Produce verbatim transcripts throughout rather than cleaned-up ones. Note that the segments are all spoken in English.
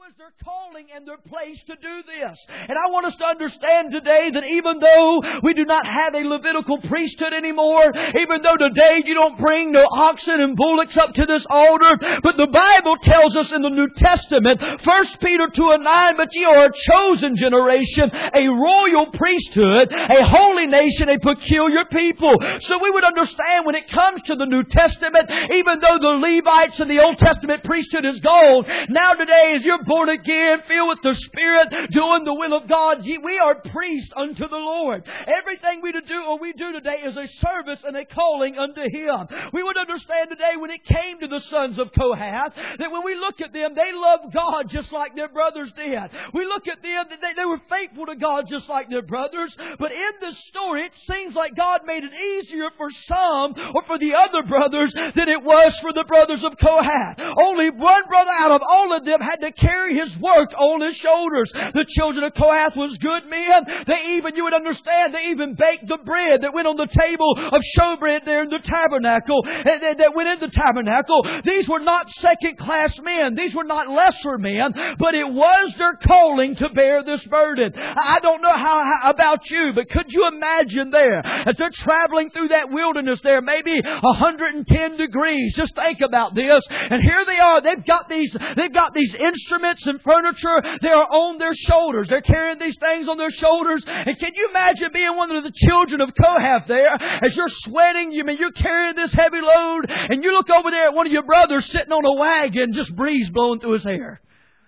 was their calling and their place to do this? And I want us to understand today that even though we do not have a Levitical priesthood anymore, even though today you don't bring no oxen and bullocks up to this altar, but the Bible tells us in the New Testament, First Peter two and nine, but ye are a chosen generation, a royal priesthood, a holy nation, a peculiar people. So we would understand when it comes to the New Testament, even though the Levites and the Old Testament priesthood is gone, now today as you're born again, filled with the Spirit, doing the will of God, we are priests unto the Lord. Everything we do or we do today is a service and a calling unto Him. We would understand today when it came to the sons of Kohath, that when we look at them, they loved God just like their brothers did. We look at them, they, they were faithful to God just like their brothers. But in this story, it seems like God made it easier for some or for the other brothers than it was for the brothers of Kohath. Only one brother out of all of them had to carry his work on his shoulders. The children of Kohath was good men. They even, you would understand, they even baked the bread that went on the table of showbread there in the tabernacle, that went in the tabernacle. These were not second-class men. These were not lesser men, but it was their calling to bear this burden. I don't know how, how about you, but could you imagine there, as they're traveling through that wilderness there, maybe one hundred ten degrees. Just think about this. And here they are. They've got these, they've got these instruments and furniture. They are on their shoulders. They're carrying these things on their shoulders. And can you imagine being one of the children of Kohath there, as you're sweating, you mean you're carrying this heavy load, and you look over there at one of your brothers sitting on a wagon, just breeze blowing through his hair.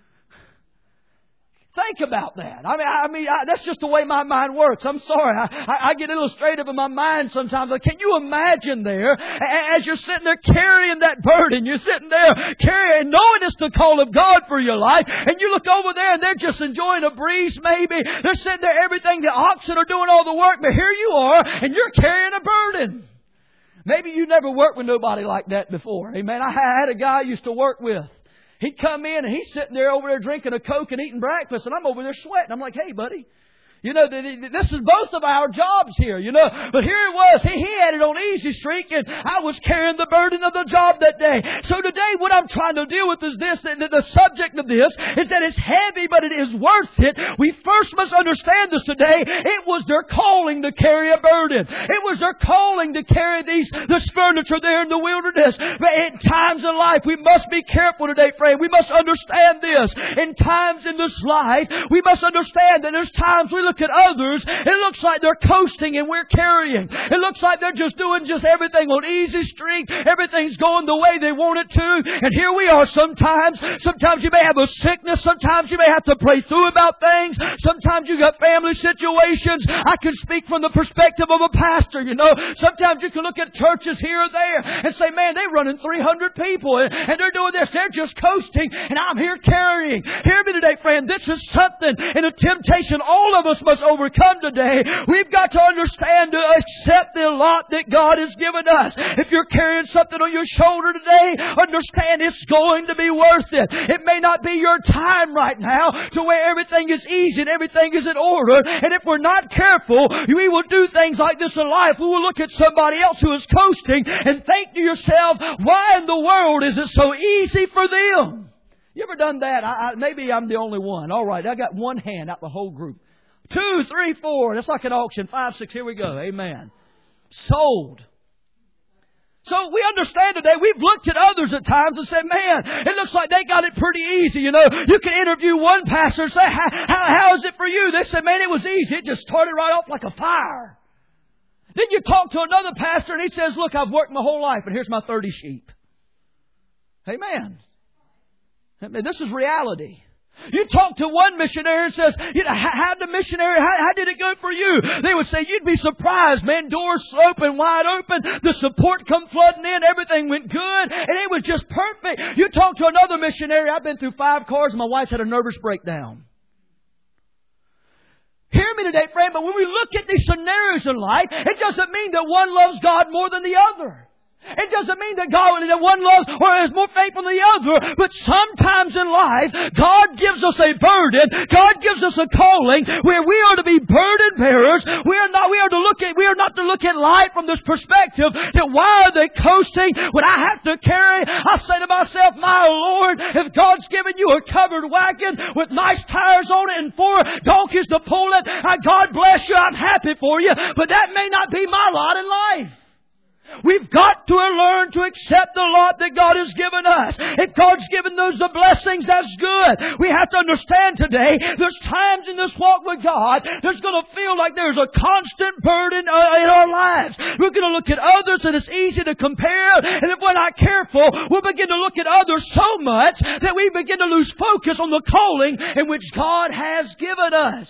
Think about that. I mean, I mean, I, that's just the way my mind works. I'm sorry. I, I, I get illustrative in my mind sometimes. Like, can you imagine there, as you're sitting there carrying that burden, you're sitting there carrying, knowing it's the call of God for your life, and you look over there and they're just enjoying a breeze maybe. They're sitting there, everything, the oxen are doing all the work, but here you are, and you're carrying a burden. Maybe you never worked with nobody like that before. Amen. I had a guy I used to work with. He'd come in and he's sitting there over there drinking a Coke and eating breakfast, and I'm over there sweating. I'm like, hey, buddy. You know, this is both of our jobs here, you know. But here it was. He, he had it on easy streak, and I was carrying the burden of the job that day. So today what I'm trying to deal with is this. The, the subject of this is that it's heavy, but it is worth it. We first must understand this today. It was their calling to carry a burden. It was their calling to carry these this furniture there in the wilderness. But in times in life, we must be careful today, friend. We must understand this. In times in this life, we must understand that there's times we look Look at others, it looks like they're coasting and we're carrying. It looks like they're just doing just everything on easy street. Everything's going the way they want it to. And here we are sometimes. Sometimes you may have a sickness. Sometimes you may have to pray through about things. Sometimes you got family situations. I can speak from the perspective of a pastor, you know. Sometimes you can look at churches here or there and say, man, they're running three hundred people and, and they're doing this. They're just coasting and I'm here carrying. Hear me today, friend. This is something and a temptation all of us must overcome today. We've got to understand to accept the lot that God has given us. If you're carrying something on your shoulder today, understand it's going to be worth it. It may not be your time right now to where everything is easy and everything is in order. And if we're not careful, we will do things like this in life. We will look at somebody else who is coasting and think to yourself, why in the world is it so easy for them? You ever done that? I, I, maybe I'm the only one. All right, I got one hand out the whole group. Two, three, four. That's like an auction. Five, six. Here we go. Amen. Sold. So we understand today, we've looked at others at times and said, man, it looks like they got it pretty easy. You know, you can interview one pastor and say, how, how, how is it for you? They said, man, it was easy. It just started right off like a fire. Then you talk to another pastor and he says, look, I've worked my whole life and here's my thirty sheep. Amen. I mean, this is reality. You talk to one missionary and says, you know, how, how the missionary, how, how did it go for you? They would say, you'd be surprised, man. Doors open, wide open. The support come flooding in. Everything went good. And it was just perfect. You talk to another missionary. I've been through five cars and my wife's had a nervous breakdown. Hear me today, friend. But when we look at these scenarios in life, it doesn't mean that one loves God more than the other. It doesn't mean that God that one loves or is more faithful than the other, but sometimes in life, God gives us a burden. God gives us a calling where we are to be burden bearers. We are not. We are to look at. We are not to look at life from this perspective that why are they coasting when I have to carry? I say to myself, my Lord, if God's given you a covered wagon with nice tires on it and four donkeys to pull it, God bless you. I'm happy for you, but that may not be my lot in life. We've got to learn to accept the lot that God has given us. If God's given those the blessings, that's good. We have to understand today, there's times in this walk with God, there's going to feel like there's a constant burden uh, in our lives. We're going to look at others and it's easy to compare. And if we're not careful, we'll begin to look at others so much that we begin to lose focus on the calling in which God has given us.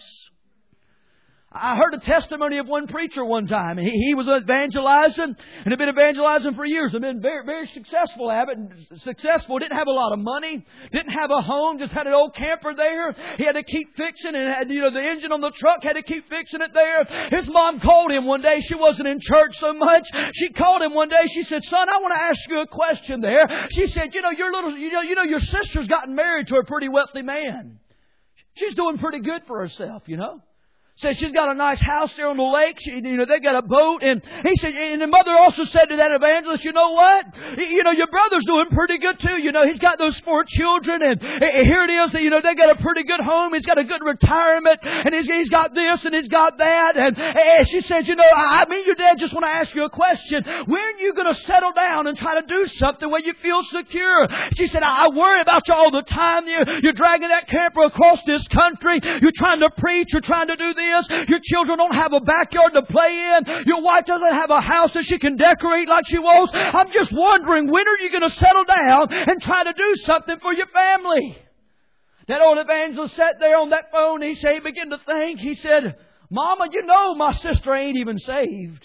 I heard a testimony of one preacher one time. He, he was evangelizing and had been evangelizing for years. Had been very, very successful at it. Successful. Didn't have a lot of money. Didn't have a home. Just had an old camper there. He had to keep fixing and had, you know, the engine on the truck had to keep fixing it there. His mom called him one day. She wasn't in church so much. She called him one day. She said, "Son, I want to ask you a question there." She said, "You know, your little, you know, you know, your sister's gotten married to a pretty wealthy man. She's doing pretty good for herself, you know." Says she's got a nice house there on the lake. She, you know, they got a boat. And he said, and the mother also said to that evangelist, "You know what? You know, your brother's doing pretty good too. You know, he's got those four children, and, and here it is. You know, they got a pretty good home. He's got a good retirement, and he's, he's got this and he's got that." And, and she said, "You know, I mean, your dad just want to ask you a question. When are you going to settle down and try to do something where you feel secure?" She said, "I, I worry about you all the time. You're, you're dragging that camper across this country. You're trying to preach. You're trying to do this. Your children don't have a backyard to play in. Your wife doesn't have a house that she can decorate like she wants. I'm just wondering, when are you going to settle down and try to do something for your family?" That old evangelist sat there on that phone. He said, he began to think. He said, "Mama, you know my sister ain't even saved."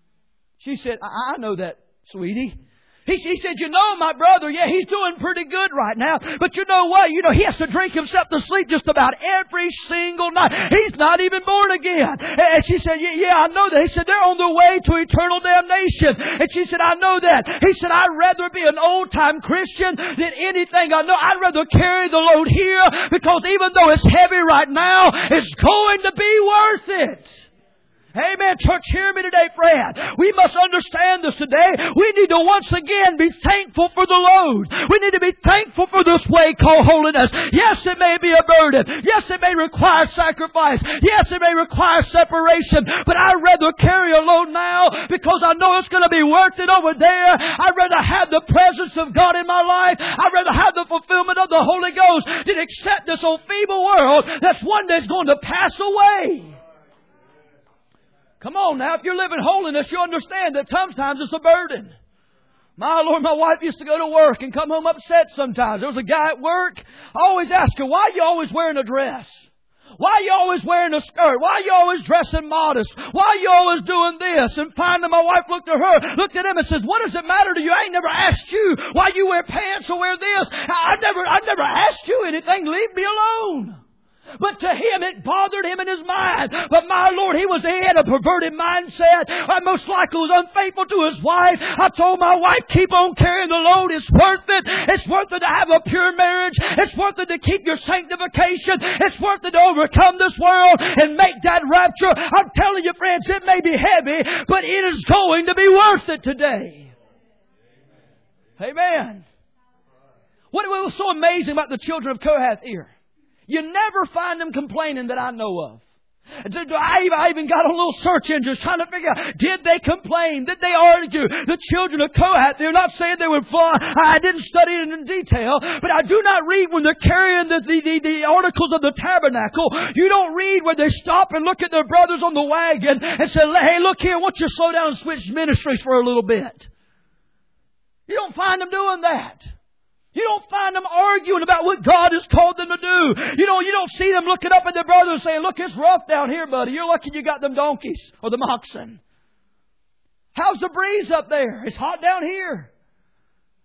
She said, I, I know that, sweetie." He, he said, "You know, my brother, yeah, he's doing pretty good right now. But you know what? You know, he has to drink himself to sleep just about every single night. He's not even born again." And she said, yeah, yeah, I know that." He said, "They're on their way to eternal damnation." And she said, "I know that." He said, "I'd rather be an old-time Christian than anything I know. I'd rather carry the load here because even though it's heavy right now, it's going to be worth it." Amen. Church, hear me today, friend. We must understand this today. We need to once again be thankful for the load. We need to be thankful for this way called holiness. Yes, it may be a burden. Yes, it may require sacrifice. Yes, it may require separation. But I'd rather carry a load now because I know it's going to be worth it over there. I'd rather have the presence of God in my life. I'd rather have the fulfillment of the Holy Ghost than accept this old feeble world that's one day's going to pass away. Come on now, if you're living holiness, you understand that sometimes it's a burden. My Lord, my wife used to go to work and come home upset sometimes. There was a guy at work. I always ask her, "Why are you always wearing a dress? Why are you always wearing a skirt? Why are you always dressing modest? Why are you always doing this?" And finally my wife looked at her, looked at him and says, "What does it matter to you? I ain't never asked you why you wear pants or wear this. I never, I never asked you anything. Leave me alone." But to him, it bothered him in his mind. But my Lord, he was he had a perverted mindset. I most likely was unfaithful to his wife. I told my wife, "Keep on carrying the load. It's worth it. It's worth it to have a pure marriage. It's worth it to keep your sanctification. It's worth it to overcome this world and make that rapture." I'm telling you, friends, it may be heavy, but it is going to be worth it today. Amen. What was so amazing about the children of Kohath here? You never find them complaining that I know of. I even got on little search engines trying to figure out, did they complain? Did they argue? The children of Kohath, they're not saying they were flawed. I didn't study it in detail, but I do not read when they're carrying the, the, the, the articles of the tabernacle. You don't read where they stop and look at their brothers on the wagon and say, "Hey, look here, I want you to slow down and switch ministries for a little bit." You don't find them doing that. You don't find them arguing about what God has called them to do. You know, you don't see them looking up at their brother and saying, "Look, it's rough down here, buddy. You're lucky you got them donkeys or the oxen. How's the breeze up there? It's hot down here."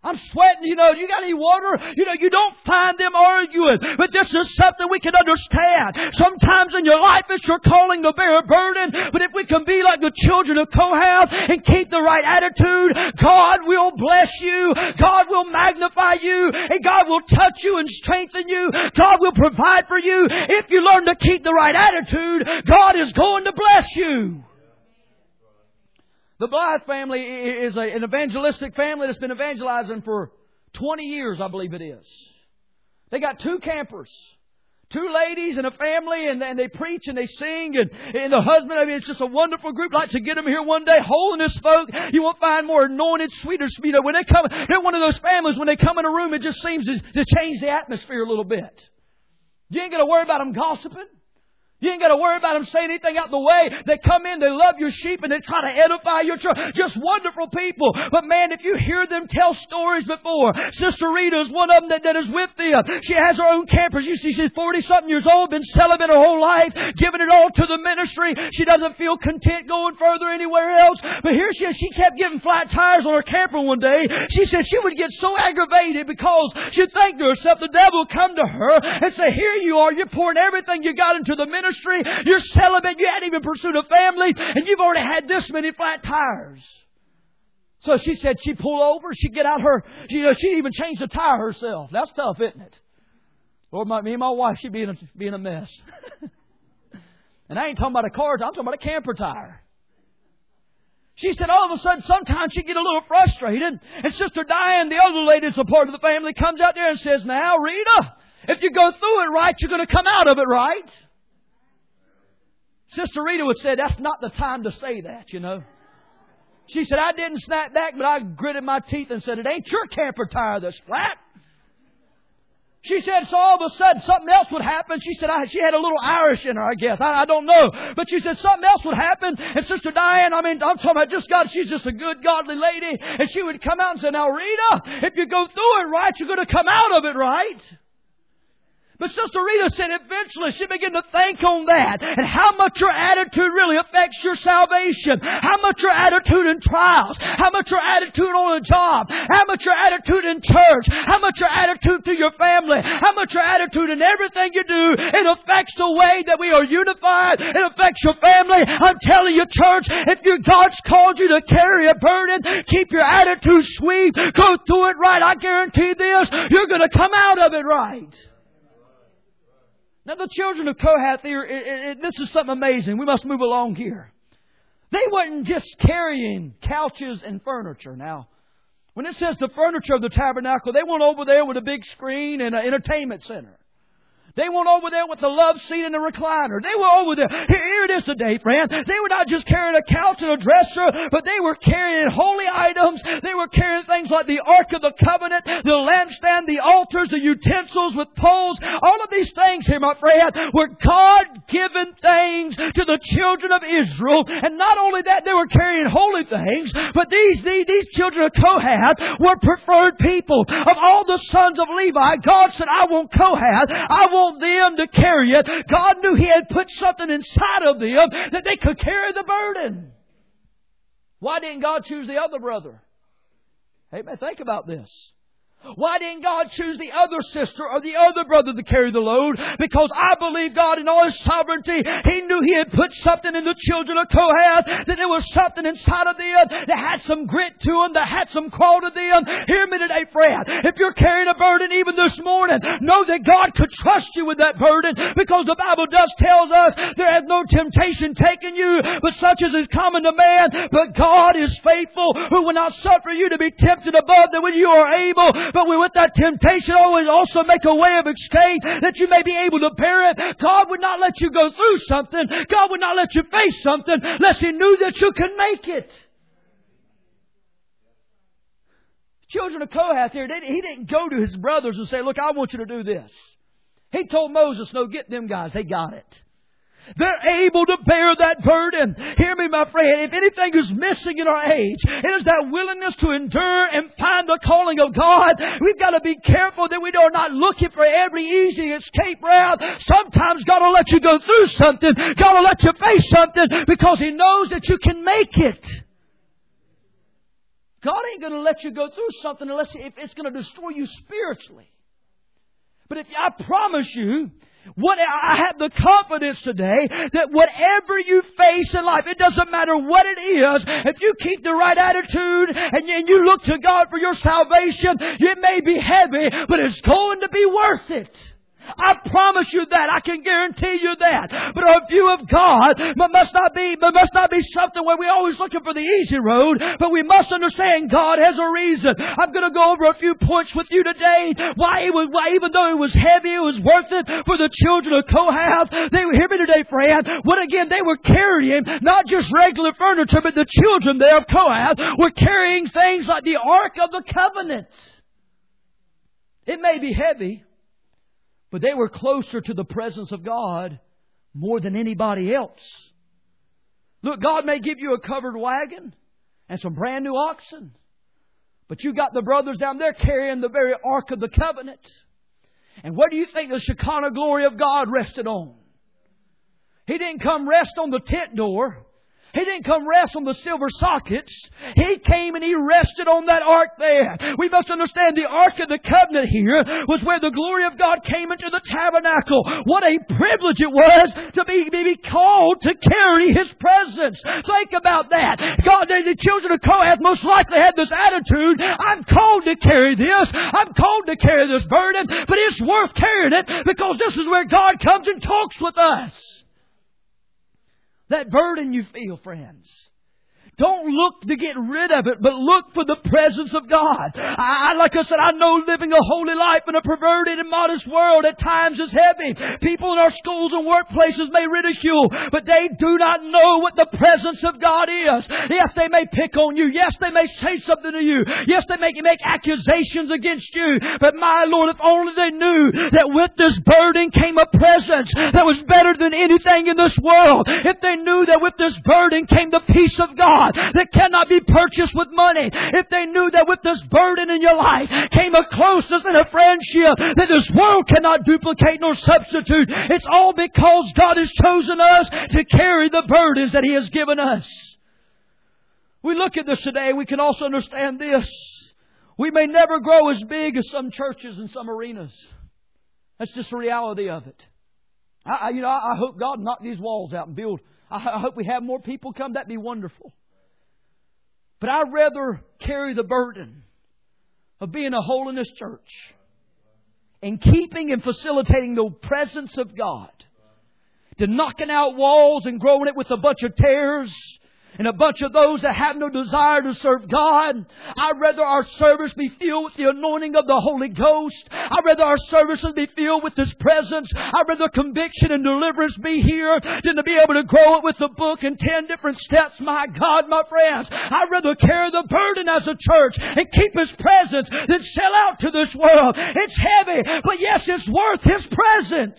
I'm sweating, you know, you got any water? You know, you don't find them arguing. But this is something we can understand. Sometimes in your life it's your calling to bear a burden. But if we can be like the children of Kohath and keep the right attitude, God will bless you. God will magnify you. And God will touch you and strengthen you. God will provide for you. If you learn to keep the right attitude, God is going to bless you. The Blythe family is a, an evangelistic family that's been evangelizing for twenty years, I believe it is. They got two campers, two ladies and a family, and, and they preach and they sing, and, and the husband, I mean, it's just a wonderful group. I'd like to get them here one day. Holiness folk, you won't find more anointed, sweeter, you know, when they come, they're one of those families, when they come in a room, it just seems to, to change the atmosphere a little bit. You ain't got to worry about them gossiping. You ain't got to worry about them saying anything out the way. They come in, they love your sheep, and they try to edify your church. Just wonderful people. But man, if you hear them tell stories before, Sister Rita is one of them that, that is with them. She has her own campers. You see, she's forty-something years old, been celibate her whole life, giving it all to the ministry. She doesn't feel content going further anywhere else. But here she is. She kept giving flat tires on her camper one day. She said she would get so aggravated because she'd think to herself, the devil would come to her and say, here you are, you're pouring everything you got into the ministry. You're celibate. You hadn't even pursued a family, and you've already had this many flat tires. So she said she'd pull over. She'd get out her. You know, she'd even change the tire herself. That's tough, isn't it? Or my, me and my wife, she'd be in a, be in a mess. And I ain't talking about a car. I'm talking about a camper tire. She said all of a sudden, sometimes she'd get a little frustrated. And Sister Diane, the other lady that's a part of the family, comes out there and says, now, Rita, if you go through it right, you're going to come out of it right. Sister Rita would say, that's not the time to say that, you know. She said, I didn't snap back, but I gritted my teeth and said, it ain't your camper tire that's flat. She said, so all of a sudden something else would happen. She said, I, she had a little Irish in her, I guess. I, I don't know. But she said something else would happen. And Sister Diane, I mean, I'm talking about just God. She's just a good, godly lady. And she would come out and say, now, Rita, if you go through it right, you're going to come out of it right. But Sister Rita said eventually she began to think on that and how much your attitude really affects your salvation. How much your attitude in trials. How much your attitude on a job. How much your attitude in church. How much your attitude to your family. How much your attitude in everything you do. It affects the way that we are unified. It affects your family. I'm telling you, church, if your God's called you to carry a burden, keep your attitude sweet. Go through it right. I guarantee this. You're going to come out of it right. Now the children of Kohath here, it, it, this is something amazing. We must move along here. They wasn't just carrying couches and furniture. Now, when it says the furniture of the tabernacle, they went over there with a big screen and an entertainment center. They went over there with the love seat and the recliner. They were over there. Here it is today, friend. They were not just carrying a couch and a dresser, but they were carrying holy items. They were carrying things like the Ark of the Covenant, the lampstand, the altars, the utensils with poles. All of these things here, my friend, were God-given things to the children of Israel. And not only that, they were carrying holy things, but these, these, these children of Kohath were preferred people. Of all the sons of Levi, God said, I want Kohath. I want them to carry it. God knew He had put something inside of them that they could carry the burden. Why didn't God choose the other brother? Hey man, think about this. Why didn't God choose the other sister or the other brother to carry the load? Because I believe God in all His sovereignty, He knew He had put something in the children of Kohath, that there was something inside of them that had some grit to them, that had some crawl to them. Hear me today, friend. If you're carrying a burden even this morning, know that God could trust you with that burden, because the Bible does tells us there has no temptation taken you, but such as is common to man. But God is faithful, who will not suffer you to be tempted above that when you are able, but we with that temptation always also make a way of escape that you may be able to bear it. God would not let you go through something. God would not let you face something unless He knew that you could make it. Children of Kohath here, he didn't go to his brothers and say, look, I want you to do this. He told Moses, no, get them guys. They got it. They're able to bear that burden. Hear me, my friend. If anything is missing in our age, it is that willingness to endure and find the calling of God. We've got to be careful that we are not looking for every easy escape route. Sometimes God will let you go through something. God will let you face something because He knows that you can make it. God ain't going to let you go through something unless if it's going to destroy you spiritually. But if I promise you, what I have the confidence today that whatever you face in life, it doesn't matter what it is, if you keep the right attitude and you, and you look to God for your salvation, it may be heavy, but it's going to be worth it. I promise you that. I can guarantee you that. But our view of God must not be, must not be something where we're always looking for the easy road. But we must understand God has a reason. I'm going to go over a few points with you today. Why, it was, why even though it was heavy, it was worth it for the children of Kohath. They were, hear me today, friend. What again, they were carrying not just regular furniture, but the children there of Kohath were carrying things like the Ark of the Covenant. It may be heavy, but they were closer to the presence of God more than anybody else. Look, God may give you a covered wagon and some brand new oxen, but you got the brothers down there carrying the very Ark of the Covenant. And what do you think the Shekinah glory of God rested on? He didn't come rest on the tent door. He didn't come rest on the silver sockets. He came and He rested on that ark there. We must understand the Ark of the Covenant here was where the glory of God came into the tabernacle. What a privilege it was to be, be called to carry His presence. Think about that. God, the children of Kohath most likely had this attitude. I'm called to carry this. I'm called to carry this burden, but it's worth carrying it because this is where God comes and talks with us. That burden you feel, friends. Don't look to get rid of it, but look for the presence of God. I, like I said, I know living a holy life in a perverted and modest world at times is heavy. People in our schools and workplaces may ridicule, but they do not know what the presence of God is. Yes, they may pick on you. Yes, they may say something to you. Yes, they may make accusations against you. But my Lord, if only they knew that with this burden came a presence that was better than anything in this world. If they knew that with this burden came the peace of God that cannot be purchased with money. If they knew that with this burden in your life came a closeness and a friendship that this world cannot duplicate nor substitute. It's all because God has chosen us to carry the burdens that He has given us. We look at this today, we can also understand this. We may never grow as big as some churches and some arenas. That's just the reality of it. I, I, you know, I hope God knock these walls out and build. I, I hope we have more people come. That'd be wonderful. But I'd rather carry the burden of being a holiness church and keeping and facilitating the presence of God than knocking out walls and growing it with a bunch of tares and a bunch of those that have no desire to serve God. I'd rather our service be filled with the anointing of the Holy Ghost. I'd rather our services be filled with His presence. I'd rather conviction and deliverance be here than to be able to grow it with a book and ten different steps. My God, my friends, I'd rather carry the burden as a church and keep His presence than sell out to this world. It's heavy, but yes, it's worth His presence.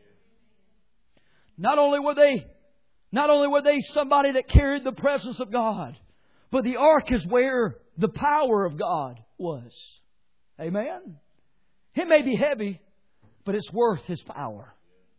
Not only were they Not only were they somebody that carried the presence of God, but the ark is where the power of God was. Amen? It may be heavy, but it's worth His power.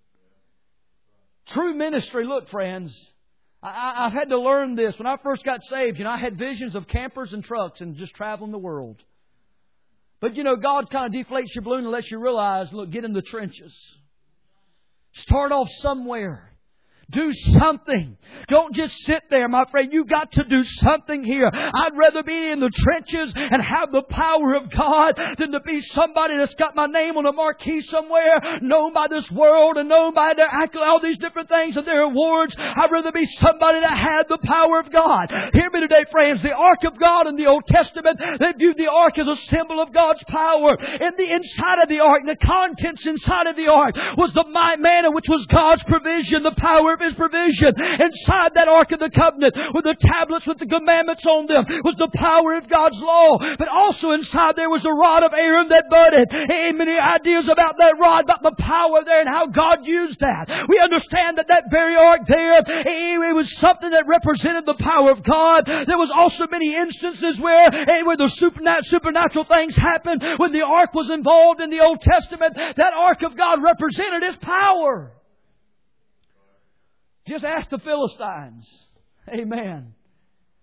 True ministry, look friends, I, I've had to learn this. When I first got saved, you know, I had visions of campers and trucks and just traveling the world. But you know, God kind of deflates your balloon and lets you realize, look, get in the trenches. Start off somewhere. Do something. Don't just sit there, my friend. You've got to do something here. I'd rather be in the trenches and have the power of God than to be somebody that's got my name on a marquee somewhere, known by this world and known by their accolades, all these different things and their awards. I'd rather be somebody that had the power of God. Hear me today, friends. The Ark of God in the Old Testament, they viewed the Ark as a symbol of God's power. In the inside of the Ark, the contents inside of the Ark was the manna, which was God's provision, the power of His provision. Inside that Ark of the Covenant, with the tablets with the commandments on them, was the power of God's law. But also inside there was the rod of Aaron that budded. And many ideas about that rod, about the power there and how God used that. We understand that that very Ark there, it was something that represented the power of God. There was also many instances where, where the supernatural things happened. When the Ark was involved in the Old Testament, that Ark of God represented His power. Just ask the Philistines. Amen.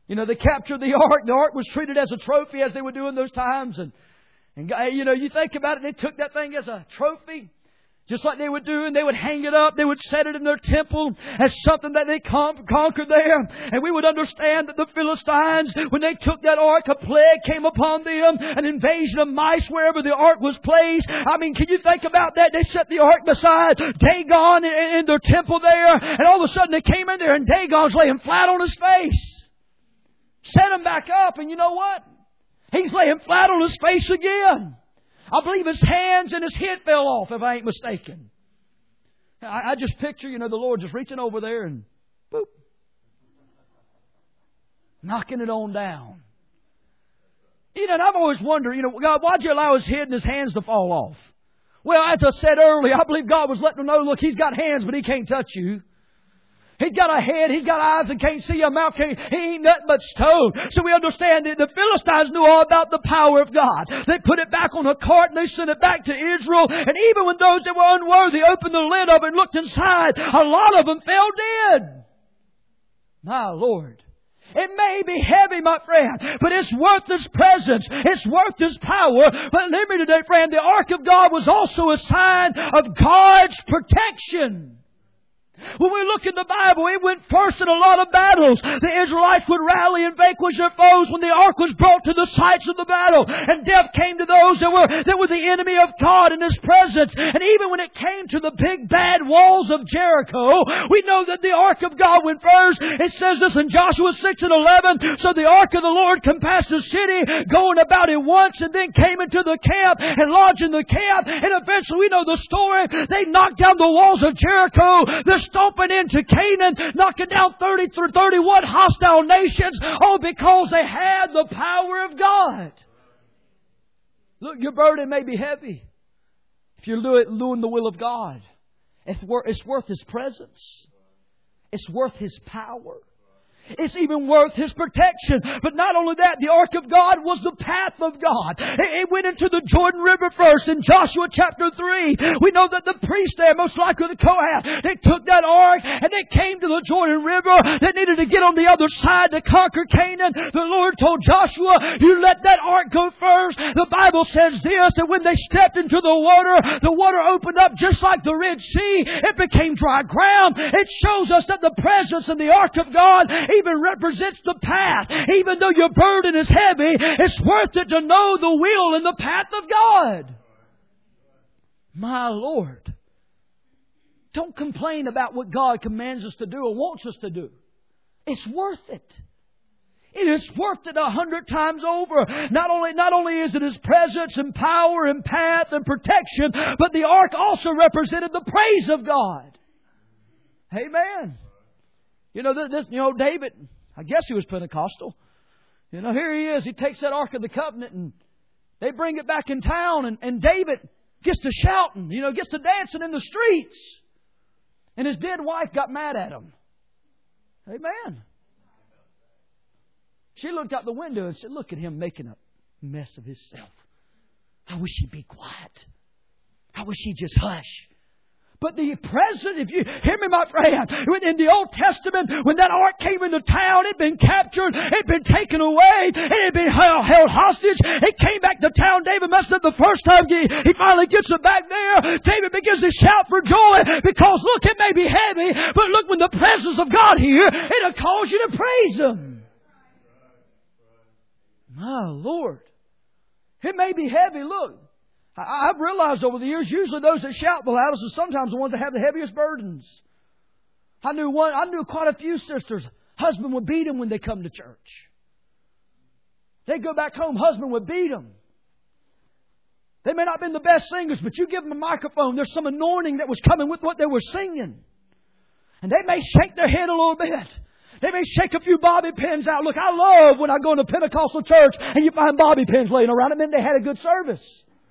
You know, they captured the ark. The ark was treated as a trophy as they would do in those times. And, and you know, you think about it, they took that thing as a trophy. Just like they would do, and they would hang it up. They would set it in their temple as something that they con- conquered there. And we would understand that the Philistines, when they took that ark, a plague came upon them, an invasion of mice wherever the ark was placed. I mean, can you think about that? They set the ark beside Dagon in, in their temple there, and all of a sudden they came in there, and Dagon's laying flat on his face. Set him back up, and you know what? He's laying flat on his face again. I believe his hands and his head fell off, if I ain't mistaken. I, I just picture, you know, the Lord just reaching over there and boop, knocking it on down. You know, and I've always wondered, you know, God, why'd you allow his head and his hands to fall off? Well, as I said earlier, I believe God was letting them know, look, he's got hands, but he can't touch you. He's got a head, he's got eyes and can't see, a mouth can't, he ain't nothing but stone. So we understand that the Philistines knew all about the power of God. They put it back on a cart and they sent it back to Israel. And even when those that were unworthy opened the lid of it and looked inside, a lot of them fell dead. My Lord. It may be heavy, my friend, but it's worth His presence. It's worth His power. But hear me today, friend, the ark of God was also a sign of God's protection. When we look in the Bible, it went first in a lot of battles. The Israelites would rally and vanquish their foes when the ark was brought to the sites of the battle. And death came to those that were, that were the enemy of God in His presence. And even when it came to the big bad walls of Jericho, we know that the ark of God went first. It says this in Joshua six and eleven. So the ark of the Lord compassed the city, going about it once, and then came into the camp and lodged in the camp. And eventually, we know the story. They knocked down the walls of Jericho. The stomping into Canaan, knocking down thirty through thirty-one hostile nations, all because they had the power of God. Look, your burden may be heavy. If you're doing the will of God, it's worth, it's worth His presence. It's worth His power. It's even worth His protection. But not only that, the ark of God was the path of God. It went into the Jordan River first in Joshua chapter three. We know that the priest there, most likely the Kohath, they took that ark and they came to the Jordan River. They needed to get on the other side to conquer Canaan. The Lord told Joshua, you let that ark go first. The Bible says this, that when they stepped into the water, the water opened up just like the Red Sea. It became dry ground. It shows us that the presence of the ark of God even represents the path. Even though your burden is heavy, it's worth it to know the will and the path of God. My Lord. Don't complain about what God commands us to do or wants us to do. It's worth it. It is worth it a hundred times over. Not only, not only is it His presence and power and path and protection, but the ark also represented the praise of God. Amen. You know, this, you know, David, I guess he was Pentecostal. You know, here he is. He takes that Ark of the Covenant and they bring it back in town. And, and David gets to shouting, you know, gets to dancing in the streets. And his dead wife got mad at him. Amen. She looked out the window and said, look at him making a mess of himself. I wish he'd be quiet. I wish he'd just hush. But the presence, if you hear me, my friend, in the Old Testament, when that ark came into town, it had been captured, it had been taken away, it had been held hostage. It came back to town. David messed up the first time. He, he finally gets it back there. David begins to shout for joy because, look, it may be heavy, but look, when the presence of God here, it'll cause you to praise Him. My Lord. It may be heavy, look. I've realized over the years, usually those that shout the loudest are sometimes the ones that have the heaviest burdens. I knew one, I knew quite a few sisters. Husband would beat them when they come to church. They go back home, husband would beat them. They may not have been the best singers, but you give them a microphone, there's some anointing that was coming with what they were singing. And they may shake their head a little bit. They may shake a few bobby pins out. Look, I love when I go into a Pentecostal church and you find bobby pins laying around. It meant they had a good service.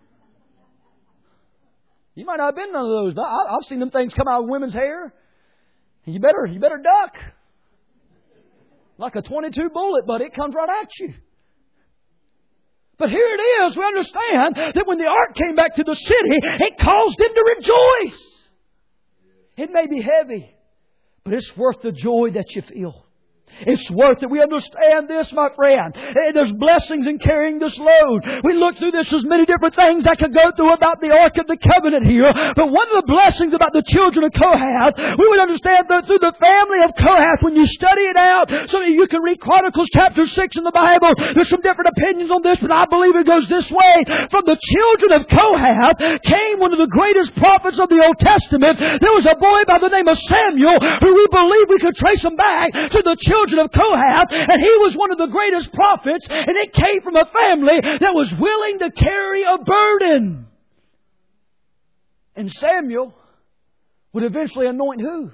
You might not have been none of those. I've seen them things come out of women's hair. You better, you better duck. Like a twenty-two bullet, but it comes right at you. But here it is. We understand that when the ark came back to the city, it caused them to rejoice. It may be heavy, but it's worth the joy that you feel. It's worth it. We understand this, my friend. There's blessings in carrying this load. We look through this. There's many different things I could go through about the Ark of the Covenant here. But one of the blessings about the children of Kohath, we would understand that through the family of Kohath, when you study it out, so that you can read Chronicles chapter six in the Bible. There's some different opinions on this, but I believe it goes this way. From the children of Kohath came one of the greatest prophets of the Old Testament. There was a boy by the name of Samuel who we believe we could trace him back to the children of Kohath, and he was one of the greatest prophets, and it came from a family that was willing to carry a burden. And Samuel would eventually anoint who?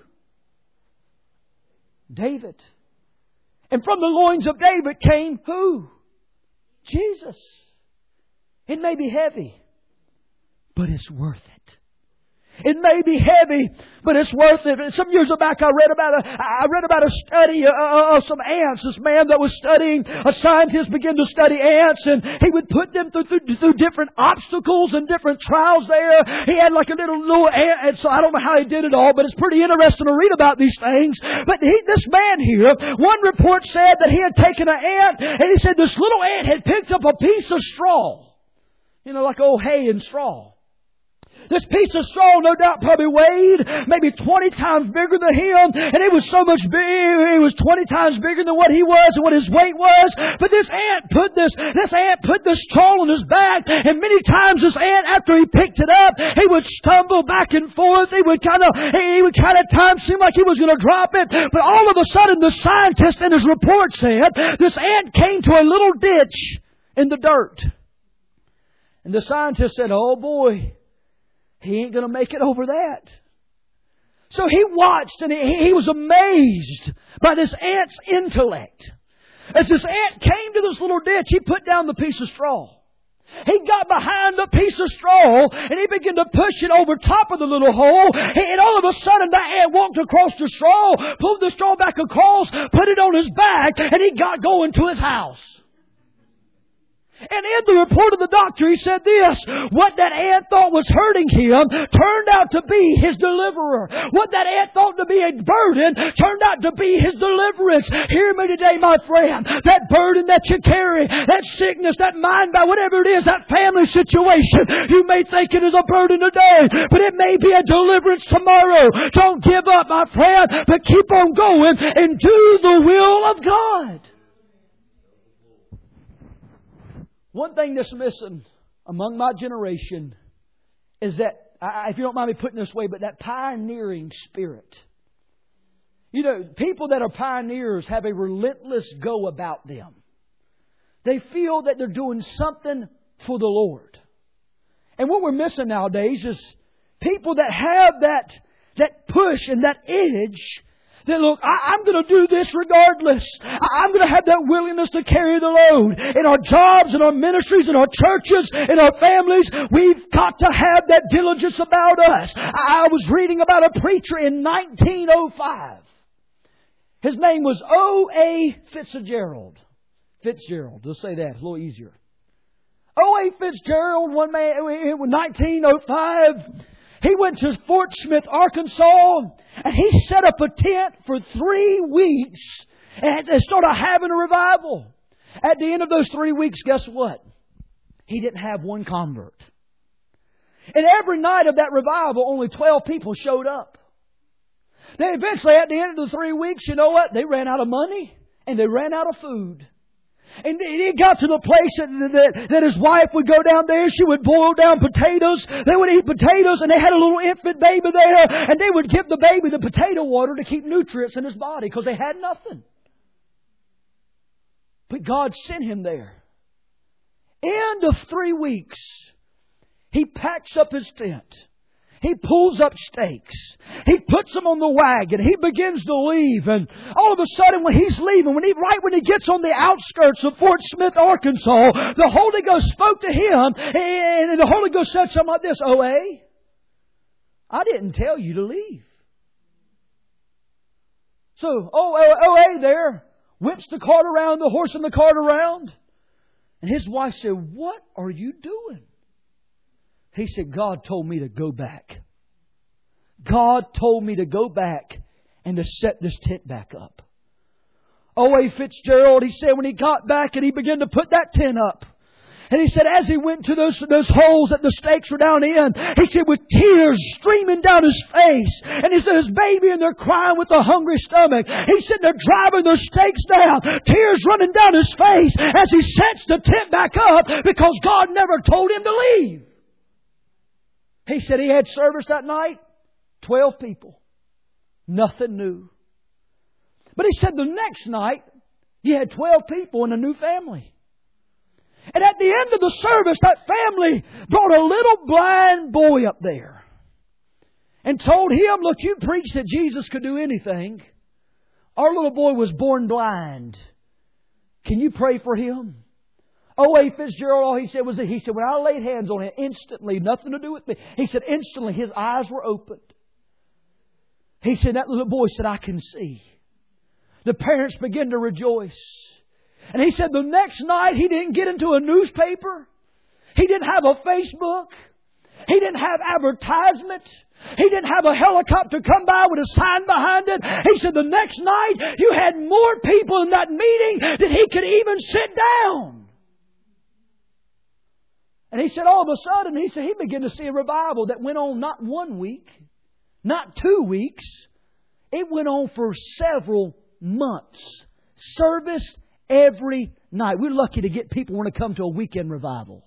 David. And from the loins of David came who? Jesus. It may be heavy, but it's worth it. It may be heavy, but it's worth it. Some years back, I read about a, I read about a study of some ants. This man that was studying, a scientist began to study ants, and he would put them through, through, through different obstacles and different trials there. He had like a little, little ant, and so I don't know how he did it all, but it's pretty interesting to read about these things. But he, this man here, one report said that he had taken an ant, and he said this little ant had picked up a piece of straw. You know, like old hay and straw. This piece of straw, no doubt, probably weighed maybe twenty times bigger than him. And it was so much big, it was twenty times bigger than what he was and what his weight was. But this ant put this, this ant put this straw on his back. And many times this ant, after he picked it up, he would stumble back and forth. He would kind of, he would kind of time seem like he was going to drop it. But all of a sudden, the scientist in his report said, this ant came to a little ditch in the dirt. And the scientist said, oh boy, he ain't going to make it over that. So he watched and he, he was amazed by this ant's intellect. As this ant came to this little ditch, he put down the piece of straw. He got behind the piece of straw and he began to push it over top of the little hole. And all of a sudden that ant walked across the straw, pulled the straw back across, put it on his back, and he got going to his house. And in the report of the doctor, he said this, what that ant thought was hurting him turned out to be his deliverer. What that ant thought to be a burden turned out to be his deliverance. Hear me today, my friend. That burden that you carry, that sickness, that mind bound, whatever it is, that family situation, you may think it is a burden today, but it may be a deliverance tomorrow. Don't give up, my friend, but keep on going and do the will of God. One thing that's missing among my generation is that, if you don't mind me putting it this way, but that pioneering spirit. You know, people that are pioneers have a relentless go about them. They feel that they're doing something for the Lord. And what we're missing nowadays is people that have that, that push and that edge. That look, I, I'm going to do this regardless. I, I'm going to have that willingness to carry the load. In our jobs, in our ministries, in our churches, in our families, we've got to have that diligence about us. I, I was reading about a preacher in nineteen oh five. His name was O A Fitzgerald. Fitzgerald, let's say that, it's a little easier. O A Fitzgerald, one man, in nineteen oh five... he went to Fort Smith, Arkansas, and he set up a tent for three weeks and they started having a revival. At the end of those three weeks, guess what? He didn't have one convert. And every night of that revival, only twelve people showed up. Then eventually, at the end of the three weeks, you know what? They ran out of money and they ran out of food. And he got to the place that, that, that his wife would go down there. She would boil down potatoes. They would eat potatoes, and they had a little infant baby there. And they would give the baby the potato water to keep nutrients in his body because they had nothing. But God sent him there. End of three weeks, he packs up his tent. He pulls up stakes. He puts them on the wagon. He begins to leave. And all of a sudden when he's leaving, when he, right when he gets on the outskirts of Fort Smith, Arkansas, the Holy Ghost spoke to him. And the Holy Ghost said something like this, O A, I didn't tell you to leave. So O A there whips the cart around, the horse and the cart around. And his wife said, what are you doing? He said, God told me to go back. God told me to go back and to set this tent back up. O A Fitzgerald, he said when he got back and he began to put that tent up. And he said as he went to those, those holes that the stakes were down in, he said with tears streaming down his face. And he said his baby in there crying with a hungry stomach. He's sitting there driving those stakes down, tears running down his face as he sets the tent back up because God never told him to leave. He said he had service that night, twelve people. Nothing new. But he said the next night, he had twelve people and a new family. And at the end of the service, that family brought a little blind boy up there and told him, look, you preached that Jesus could do anything. Our little boy was born blind. Can you pray for him? O A Fitzgerald, all he said was that he said, when I laid hands on him, instantly, nothing to do with me. He said, instantly, his eyes were opened. He said, that little boy said, I can see. The parents began to rejoice. And he said the next night he didn't get into a newspaper. He didn't have a Facebook. He didn't have advertisement. He didn't have a helicopter come by with a sign behind it. He said the next night you had more people in that meeting than he could even sit down. And he said all of a sudden, he said he began to see a revival that went on not one week, not two weeks. It went on for several months. Service every night. We're lucky to get people want to come to a weekend revival.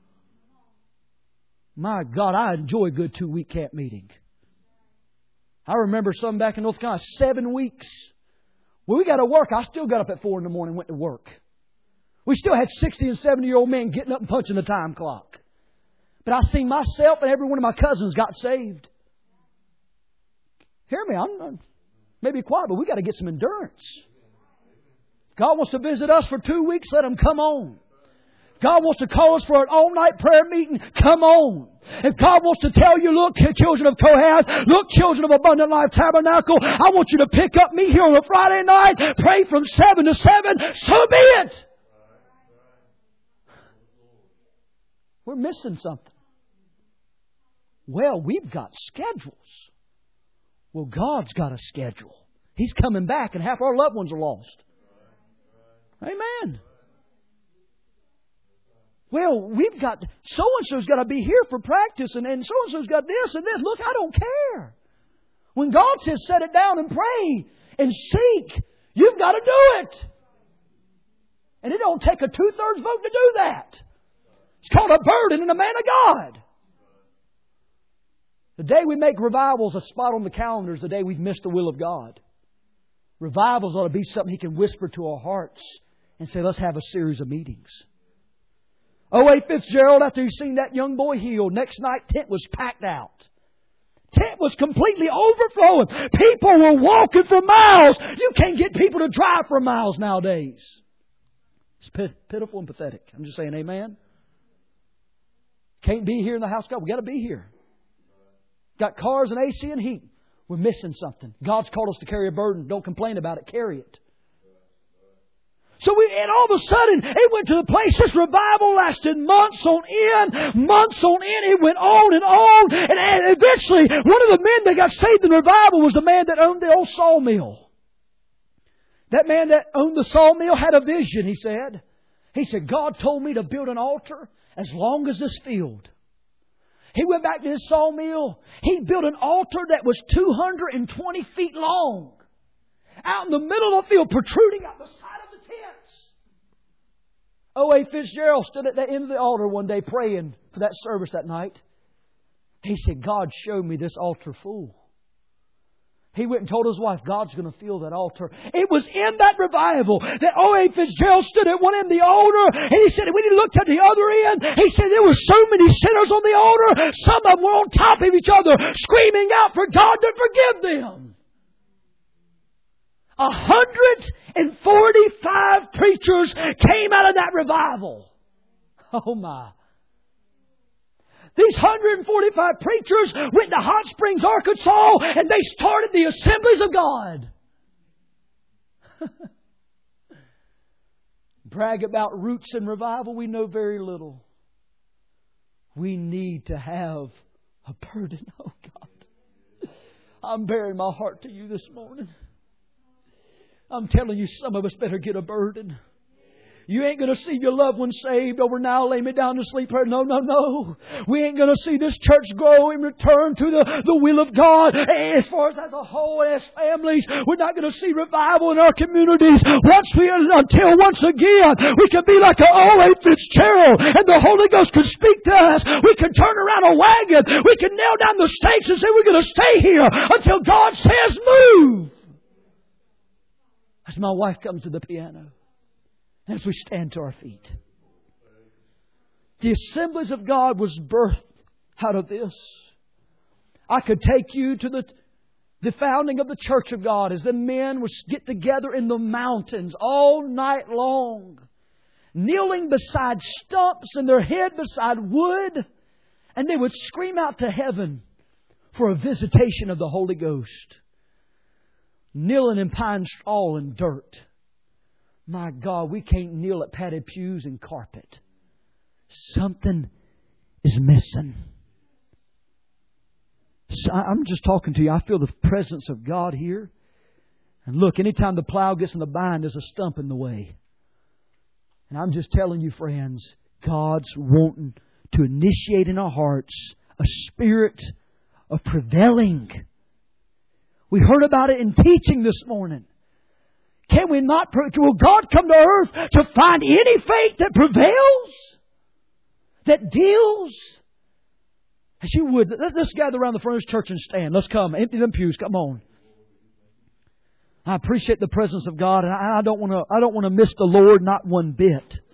My God, I enjoy a good two-week camp meeting. I remember some back in North Carolina, seven weeks. Well, we got to work. I still got up at four in the morning and went to work. We still had sixty and seventy-year-old men getting up and punching the time clock. But I seen myself and every one of my cousins got saved. Hear me, I'm not, maybe quiet, but we got to get some endurance. God wants to visit us for two weeks, let Him come on. If God wants to call us for an all-night prayer meeting, come on. If God wants to tell you, look, children of Kohath, look, children of Abundant Life Tabernacle, I want you to pick up me here on a Friday night, pray from seven to seven, so be it. We're missing something. Well, we've got schedules. Well, God's got a schedule. He's coming back and half our loved ones are lost. Amen. Well, we've got, so-and-so's got to be here for practice and, and so-and-so's got this and this. Look, I don't care. When God says set it down and pray and seek, you've got to do it. And it don't take a two-thirds vote to do that. It's called a burden in a man of God. The day we make revivals a spot on the calendar is the day we've missed the will of God. Revivals ought to be something He can whisper to our hearts and say, let's have a series of meetings. O A Fitzgerald, after he seen that young boy healed, next night tent was packed out. Tent was completely overflowing. People were walking for miles. You can't get people to drive for miles nowadays. It's pit- pitiful and pathetic. I'm just saying amen. Can't be here in the house of God. We've got to be here. Got cars and A C and heat. We're missing something. God's called us to carry a burden. Don't complain about it. Carry it. So we, and all of a sudden, it went to the place, this revival lasted months on end, months on end. It went on and on. And eventually, one of the men that got saved in the revival was the man that owned the old sawmill. That man that owned the sawmill had a vision, he said. He said, God told me to build an altar as long as this field. He went back to his sawmill. He built an altar that was two hundred twenty feet long. Out in the middle of the field, protruding out the side of the tents. O A Fitzgerald stood at the end of the altar one day praying for that service that night. He said, God showed me this altar full. He went and told his wife, God's going to fill that altar. It was in that revival that O A Fitzgerald stood at one end of the altar. And he said, when he looked at the other end, he said there were so many sinners on the altar. Some of them were on top of each other, screaming out for God to forgive them. one hundred forty-five preachers came out of that revival. Oh my. These one hundred forty-five preachers went to Hot Springs, Arkansas, and they started the Assemblies of God. Brag about roots and revival, we know very little. We need to have a burden. Oh God, I'm bearing my heart to you this morning. I'm telling you, some of us better get a burden. You ain't going to see your loved one saved over now, lay me down to sleep. No, no, no. We ain't going to see this church grow and return to the, the will of God. As far as as a whole, as families, we're not going to see revival in our communities once we, until once again we can be like an O A Fitzgerald and the Holy Ghost can speak to us. We can turn around a wagon. We can nail down the stakes and say we're going to stay here until God says move. As my wife comes to the piano. As we stand to our feet. The Assemblies of God was birthed out of this. I could take you to the, the founding of the Church of God as the men would get together in the mountains all night long. Kneeling beside stumps and their head beside wood. And they would scream out to heaven for a visitation of the Holy Ghost. Kneeling in pine straw and dirt. My God, we can't kneel at padded pews and carpet. Something is missing. So I'm just talking to you. I feel the presence of God here. And look, anytime the plow gets in the bind, there's a stump in the way. And I'm just telling you, friends, God's wanting to initiate in our hearts a spirit of prevailing. We heard about it in teaching this morning. Can we not, will God come to earth to find any faith that prevails? That deals? As you would, let's gather around the front of this church and stand. Let's come. Empty them pews. Come on. I appreciate the presence of God, and I don't want to, I don't want to miss the Lord not one bit.